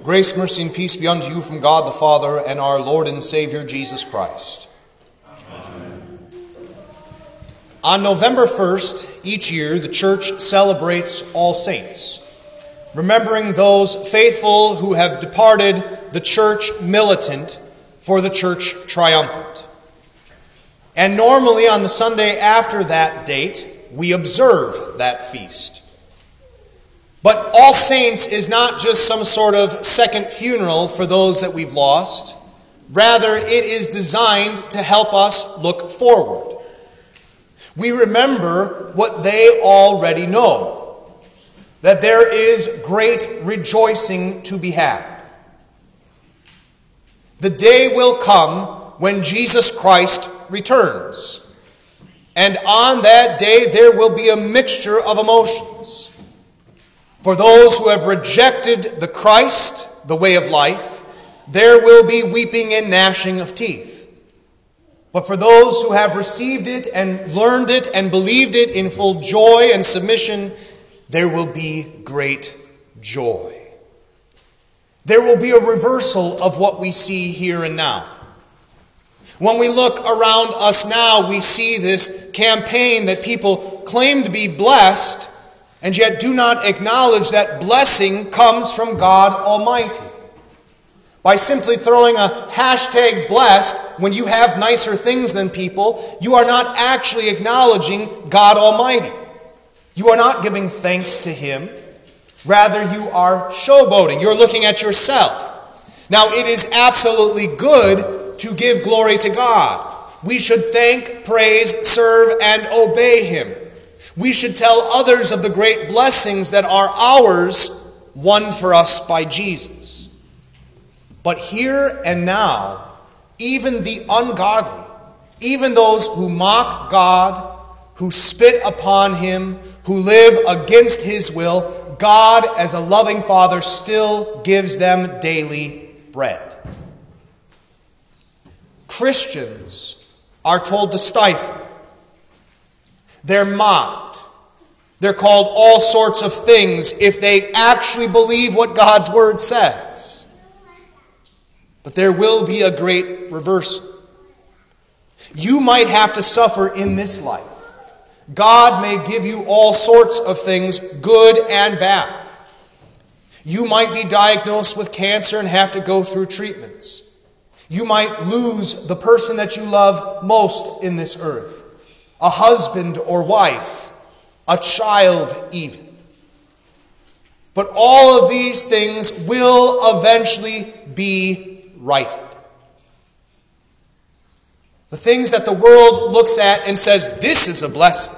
Grace, mercy, and peace be unto you from God the Father and our Lord and Savior Jesus Christ. Amen. On November 1st, each year, the Church celebrates All Saints, remembering those faithful who have departed the Church militant for the Church triumphant. And normally on the Sunday after that date, we observe that feast. But All Saints is not just some sort of second funeral for those that we've lost. Rather, it is designed to help us look forward. We remember what they already know, that there is great rejoicing to be had. The day will come when Jesus Christ returns. And on that day, there will be a mixture of emotions. For those who have rejected the Christ, the way of life, there will be weeping and gnashing of teeth. But for those who have received it and learned it and believed it in full joy and submission, there will be great joy. There will be a reversal of what we see here and now. When we look around us now, we see this campaign that people claim to be blessed, and yet do not acknowledge that blessing comes from God Almighty. By simply throwing a hashtag blessed when you have nicer things than people, you are not actually acknowledging God Almighty. You are not giving thanks to Him. Rather, you are showboating. You're looking at yourself. Now, it is absolutely good to give glory to God. We should thank, praise, serve, and obey Him. We should tell others of the great blessings that are ours, won for us by Jesus. But here and now, even the ungodly, even those who mock God, who spit upon Him, who live against His will, God, as a loving Father, still gives them daily bread. Christians are told to stifle. They're mocked. They're called all sorts of things if they actually believe what God's Word says. But there will be a great reversal. You might have to suffer in this life. God may give you all sorts of things, good and bad. You might be diagnosed with cancer and have to go through treatments. You might lose the person that you love most in this earth. A husband or wife, a child even. But all of these things will eventually be righted. The things that the world looks at and says, this is a blessing.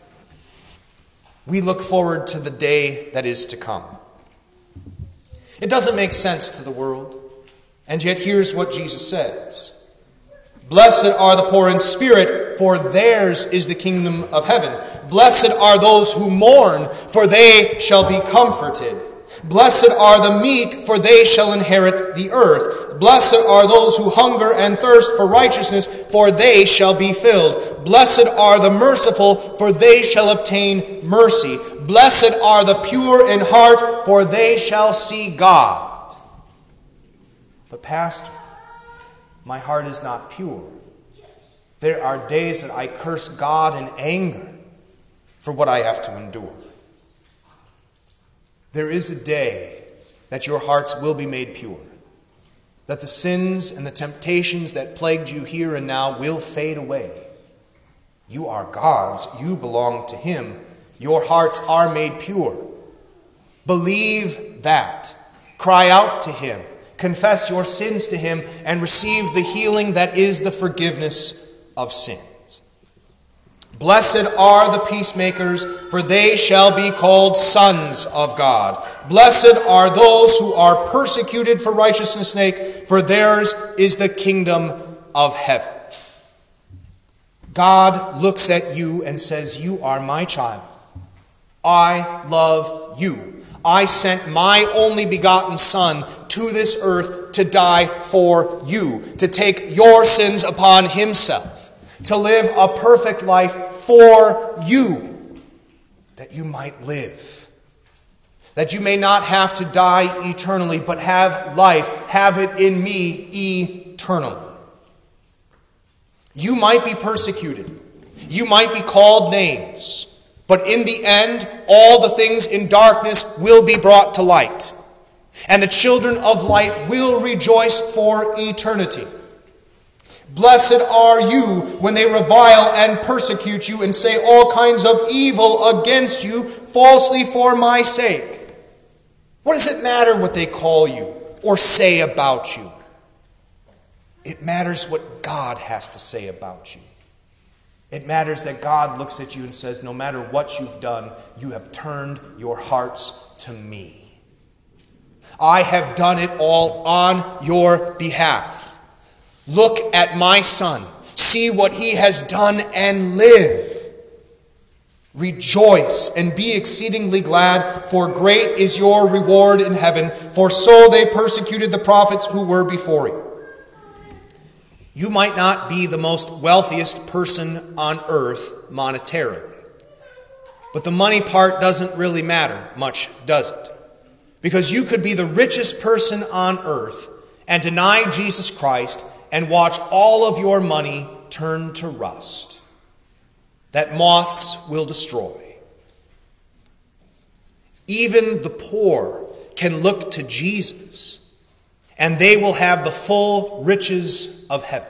We look forward to the day that is to come. It doesn't make sense to the world. And yet here's what Jesus says. Blessed are the poor in spirit, for theirs is the kingdom of heaven. Blessed are those who mourn, for they shall be comforted. Blessed are the meek, for they shall inherit the earth. Blessed are those who hunger and thirst for righteousness, for they shall be filled. Blessed are the merciful, for they shall obtain mercy. Blessed are the pure in heart, for they shall see God. But Pastor, my heart is not pure. There are days that I curse God in anger for what I have to endure. There is a day that your hearts will be made pure, that the sins and the temptations that plagued you here and now will fade away. You are God's. You belong to Him. Your hearts are made pure. Believe that. Cry out to Him. Confess your sins to Him and receive the healing that is the forgiveness of sins. Blessed are the peacemakers, for they shall be called sons of God. Blessed are those who are persecuted for righteousness' sake, for theirs is the kingdom of heaven. God looks at you and says, you are my child. I love you. I sent my only begotten Son to this earth to die for you, to take your sins upon Himself, to live a perfect life for you, that you might live. that you may not have to die eternally, but have life, have it in me eternally. You might be persecuted. You might be called names. But in the end, all the things in darkness will be brought to light. And the children of light will rejoice for eternity. Blessed are you when they revile and persecute you and say all kinds of evil against you falsely for my sake. What does it matter what they call you or say about you? It matters what God has to say about you. It matters that God looks at you and says, no matter what you've done, you have turned your hearts to me. I have done it all on your behalf. Look at my Son. See what he has done and live. Rejoice and be exceedingly glad, for great is your reward in heaven, for so they persecuted the prophets who were before you. You might not be the most wealthiest person on earth monetarily, but the money part doesn't really matter much, does it? Because you could be the richest person on earth and deny Jesus Christ and watch all of your money turn to rust that moths will destroy. Even the poor can look to Jesus, and they will have the full riches of heaven.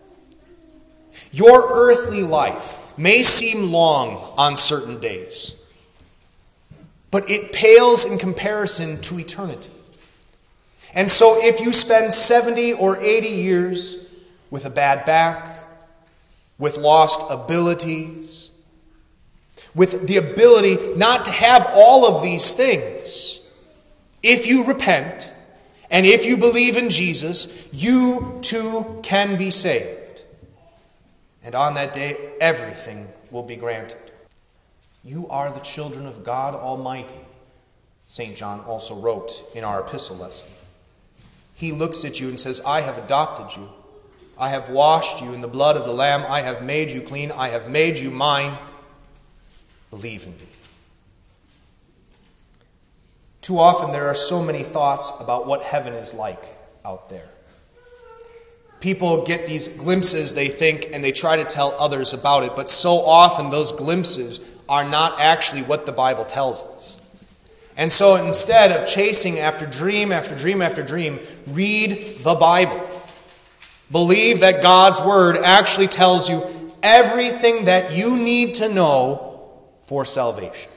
Your earthly life may seem long on certain days, but it pales in comparison to eternity. And so if you spend 70 or 80 years with a bad back, with lost abilities, with the ability not to have all of these things, if you repent and if you believe in Jesus, you too can be saved. And on that day, everything will be granted. You are the children of God Almighty, St. John also wrote in our epistle lesson. He looks at you and says, I have adopted you. I have washed you in the blood of the Lamb. I have made you clean. I have made you mine. Believe in me. Too often there are so many thoughts about what heaven is like out there. People get these glimpses, they think, and they try to tell others about it, but so often those glimpses are not actually what the Bible tells us. And so instead of chasing after dream after dream after dream, read the Bible. Believe that God's Word actually tells you everything that you need to know for salvation.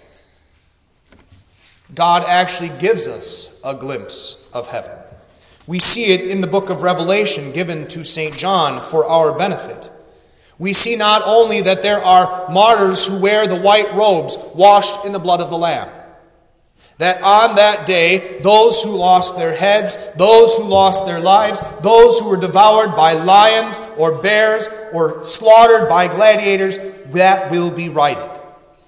God actually gives us a glimpse of heaven. We see it in the book of Revelation given to St. John for our benefit. We see not only that there are martyrs who wear the white robes washed in the blood of the Lamb, that on that day, those who lost their heads, those who lost their lives, those who were devoured by lions or bears or slaughtered by gladiators, that will be righted.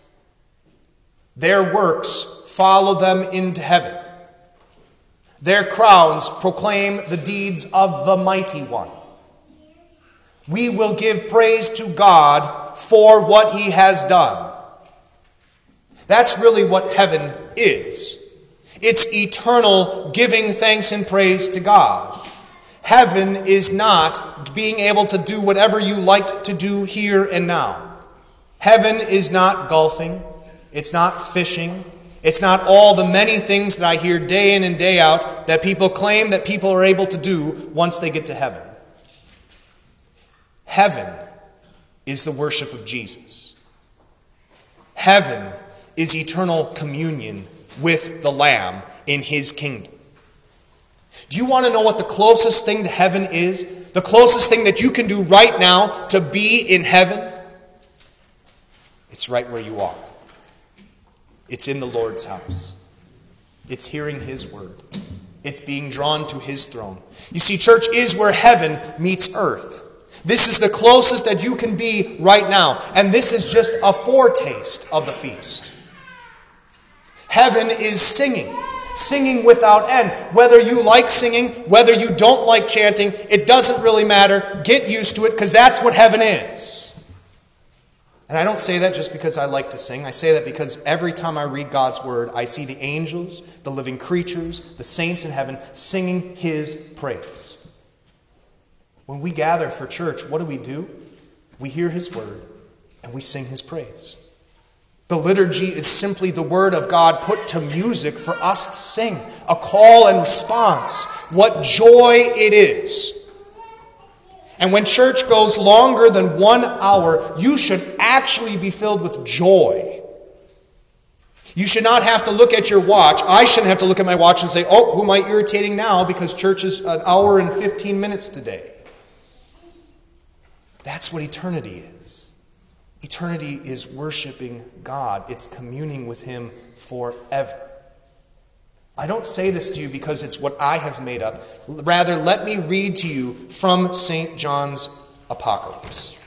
Their works follow them into heaven. Their crowns proclaim the deeds of the Mighty One. We will give praise to God for what He has done. That's really what heaven is. It's eternal giving thanks and praise to God. Heaven is not being able to do whatever you like to do here and now. Heaven is not golfing. It's not fishing. It's not all the many things that I hear day in and day out that people claim that people are able to do once they get to heaven. Heaven is the worship of Jesus. Heaven is eternal communion with the Lamb in His kingdom. Do you want to know what the closest thing to heaven is? The closest thing that you can do right now to be in heaven? It's right where you are. It's in the Lord's house. It's hearing His word. It's being drawn to His throne. You see, church is where heaven meets earth. This is the closest that you can be right now. And this is just a foretaste of the feast. Heaven is singing. Singing without end. Whether you like singing, whether you don't like chanting, it doesn't really matter. Get used to it because that's what heaven is. And I don't say that just because I like to sing. I say that because every time I read God's word, I see the angels, the living creatures, the saints in heaven singing his praise. When we gather for church, what do? We hear his word and we sing his praise. The liturgy is simply the word of God put to music for us to sing. A call and response. What joy it is. And when church goes longer than 1 hour, you should actually be filled with joy. You should not have to look at your watch. I shouldn't have to look at my watch and say, oh, who am I irritating now because church is an hour and 15 minutes today. That's what eternity is. Eternity is worshiping God. It's communing with him forever. I don't say this to you because it's what I have made up. Rather, let me read to you from St. John's Apocalypse.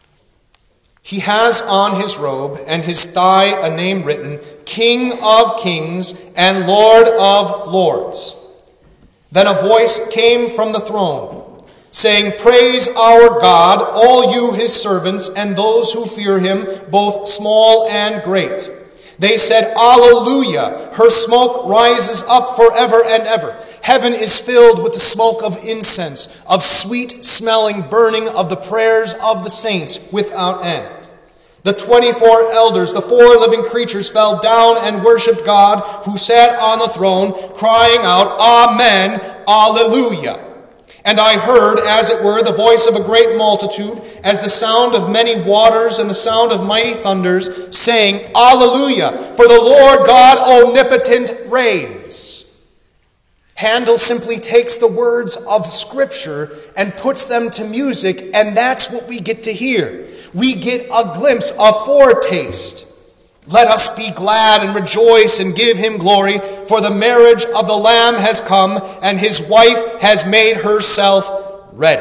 He has on his robe and his thigh a name written, King of Kings and Lord of Lords. Then a voice came from the throne, saying, Praise our God, all you his servants, and those who fear him, both small and great. They said, Alleluia! Her smoke rises up forever and ever. Heaven is filled with the smoke of incense, of sweet-smelling burning of the prayers of the saints without end. The 24 elders, the 4 living creatures, fell down and worshipped God, who sat on the throne, crying out, Amen, Alleluia! And I heard, as it were, the voice of a great multitude, as the sound of many waters and the sound of mighty thunders, saying, Alleluia, for the Lord God omnipotent reigns. Handel simply takes the words of Scripture and puts them to music, and that's what we get to hear. We get a glimpse, a foretaste. Let us be glad and rejoice and give him glory, for the marriage of the Lamb has come, and his wife has made herself ready.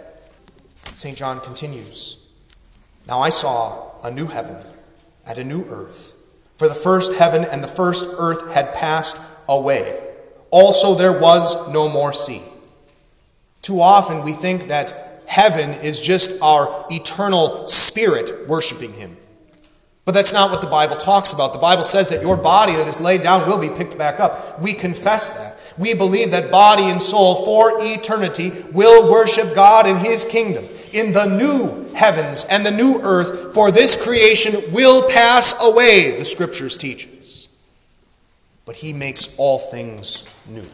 St. John continues, Now I saw a new heaven and a new earth, for the first heaven and the first earth had passed away. Also there was no more sea. Too often we think that heaven is just our eternal spirit worshiping him. But that's not what the Bible talks about. The Bible says that your body that is laid down will be picked back up. We confess that. We believe that body and soul for eternity will worship God in his kingdom. In the new heavens and the new earth, for this creation will pass away, the Scriptures teach us. But he makes all things new.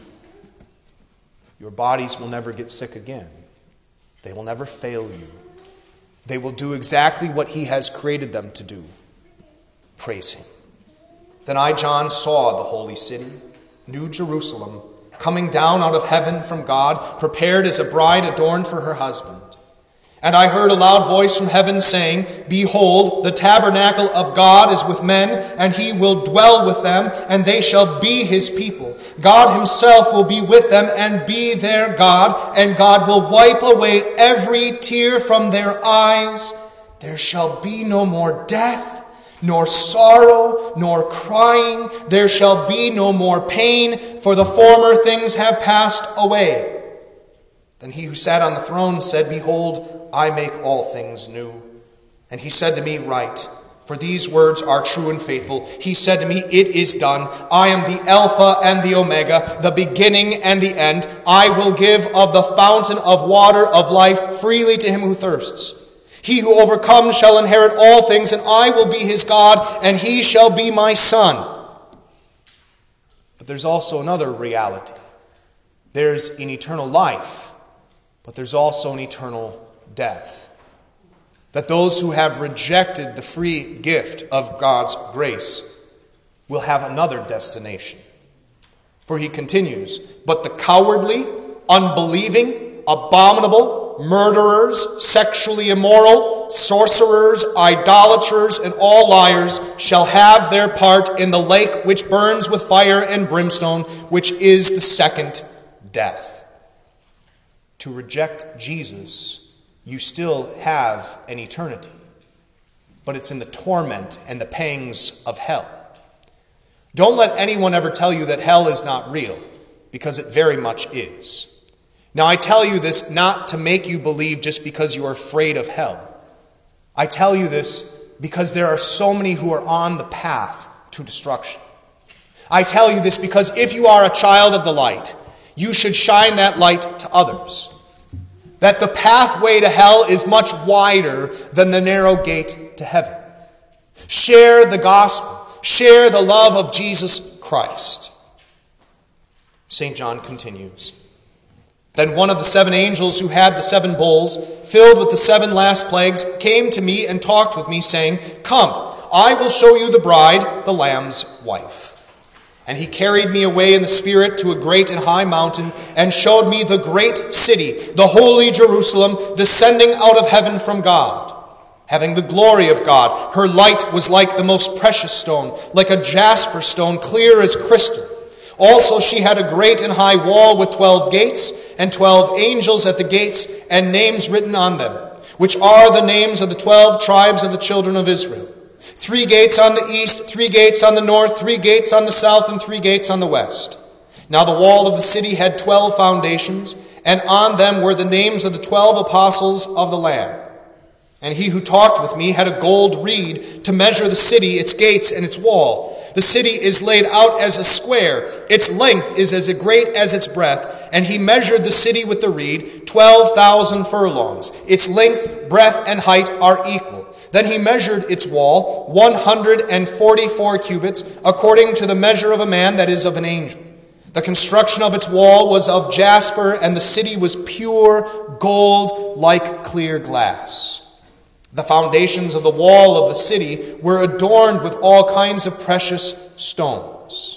Your bodies will never get sick again. They will never fail you. They will do exactly what he has created them to do. Praise him. Then I, John, saw the holy city, New Jerusalem, coming down out of heaven from God, prepared as a bride adorned for her husband. And I heard a loud voice from heaven saying, Behold, the tabernacle of God is with men, and he will dwell with them, and they shall be his people. God himself will be with them and be their God, and God will wipe away every tear from their eyes. There shall be no more death, nor sorrow, nor crying. There shall be no more pain, for the former things have passed away. Then he who sat on the throne said, Behold, I make all things new. And he said to me, Write, for these words are true and faithful. He said to me, It is done. I am the Alpha and the Omega, the beginning and the end. I will give of the fountain of water of life freely to him who thirsts. He who overcomes shall inherit all things, and I will be his God, and he shall be my son. But there's also another reality. There's an eternal life, but there's also an eternal death. That those who have rejected the free gift of God's grace will have another destination. For he continues, But the cowardly, unbelieving, abominable, murderers, sexually immoral, sorcerers, idolaters, and all liars shall have their part in the lake which burns with fire and brimstone, which is the second death. To reject Jesus, you still have an eternity, but it's in the torment and the pangs of hell. Don't let anyone ever tell you that hell is not real, because it very much is. Now, I tell you this not to make you believe just because you are afraid of hell. I tell you this because there are so many who are on the path to destruction. I tell you this because if you are a child of the light, you should shine that light to others. That the pathway to hell is much wider than the narrow gate to heaven. Share the gospel. Share the love of Jesus Christ. St. John continues. Then one of the 7 angels who had the 7 bowls, filled with the 7 last plagues, came to me and talked with me, saying, "Come, I will show you the bride, the Lamb's wife." And he carried me away in the Spirit to a great and high mountain, and showed me the great city, the holy Jerusalem, descending out of heaven from God, having the glory of God. Her light was like the most precious stone, like a jasper stone, clear as crystal. Also she had a great and high wall with 12 gates, and 12 angels at the gates, and names written on them, which are the names of the 12 tribes of the children of Israel. 3 gates on the east, 3 gates on the north, 3 gates on the south, and 3 gates on the west. Now the wall of the city had 12 foundations, and on them were the names of the 12 apostles of the Lamb. And he who talked with me had a gold reed to measure the city, its gates, and its wall. The city is laid out as a square. Its length is as great as its breadth. And he measured the city with the reed, 12,000 furlongs. Its length, breadth, and height are equal. Then he measured its wall, 144 cubits, according to the measure of a man, that is, of an angel. The construction of its wall was of jasper, and the city was pure gold like clear glass. The foundations of the wall of the city were adorned with all kinds of precious stones.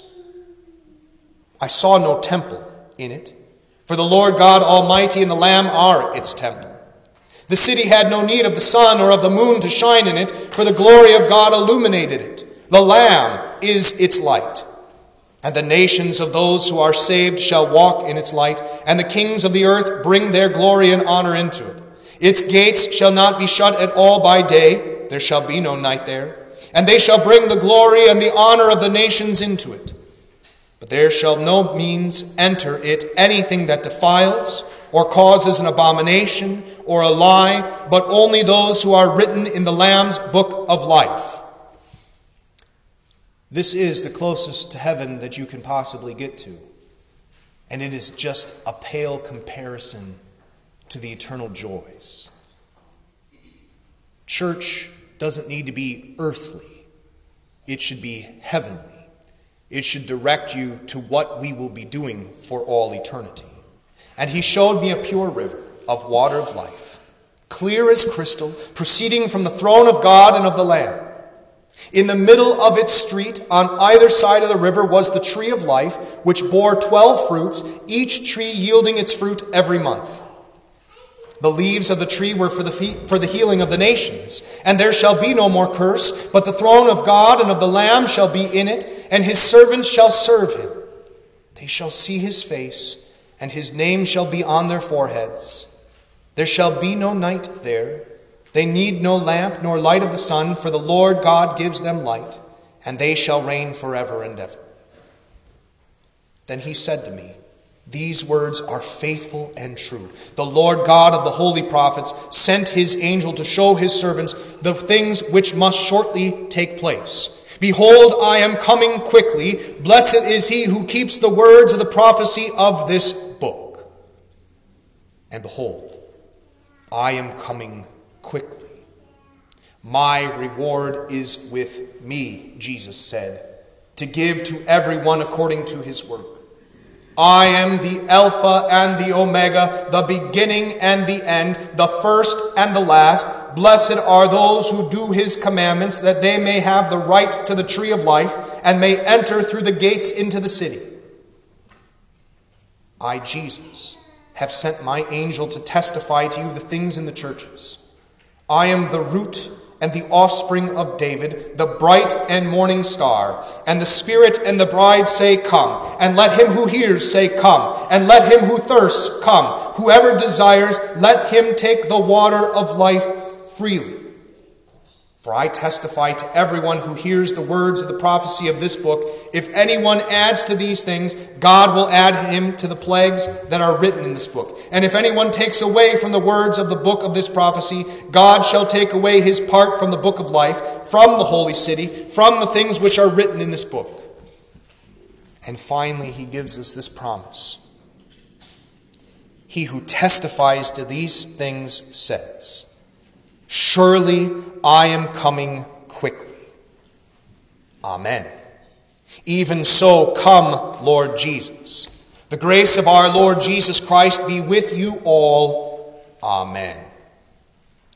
I saw no temple in it, for the Lord God Almighty and the Lamb are its temple. The city had no need of the sun or of the moon to shine in it, for the glory of God illuminated it. The Lamb is its light. And the nations of those who are saved shall walk in its light, and the kings of the earth bring their glory and honor into it. Its gates shall not be shut at all by day, there shall be no night there. And they shall bring the glory and the honor of the nations into it. But there shall no means enter it anything that defiles, or causes an abomination, or a lie, but only those who are written in the Lamb's book of life. This is the closest to heaven that you can possibly get to. And it is just a pale comparison to the eternal joys. Church doesn't need to be earthly. It should be heavenly. It should direct you to what we will be doing for all eternity. And he showed me a pure river of water of life, clear as crystal, proceeding from the throne of God and of the Lamb. In the middle of its street, on either side of the river, was the tree of life, which bore 12 fruits, each tree yielding its fruit every month. The leaves of the tree were for the healing of the nations. And there shall be no more curse, but the throne of God and of the Lamb shall be in it, and his servants shall serve him. They shall see his face, and his name shall be on their foreheads. There shall be no night there. They need no lamp nor light of the sun, for the Lord God gives them light, and they shall reign forever and ever. Then he said to me, "These words are faithful and true. The Lord God of the holy prophets sent his angel to show his servants the things which must shortly take place. Behold, I am coming quickly. Blessed is he who keeps the words of the prophecy of this book. And behold, I am coming quickly. My reward is with me," Jesus said, "to give to everyone according to his work. I am the Alpha and the Omega, the beginning and the end, the first and the last. Blessed are those who do his commandments, that they may have the right to the tree of life and may enter through the gates into the city. I, Jesus, have sent my angel to testify to you the things in the churches. I am the root and the offspring of David, the bright and morning star. And the Spirit and the bride say, Come. And let him who hears say, Come. And let him who thirsts come. Whoever desires, let him take the water of life freely. For I testify to everyone who hears the words of the prophecy of this book, if anyone adds to these things, God will add him to the plagues that are written in this book. And if anyone takes away from the words of the book of this prophecy, God shall take away his part from the book of life, from the holy city, from the things which are written in this book. And finally, he gives us this promise. He who testifies to these things says, surely I am coming quickly. Amen. Even so, come, Lord Jesus. The grace of our Lord Jesus Christ be with you all. Amen.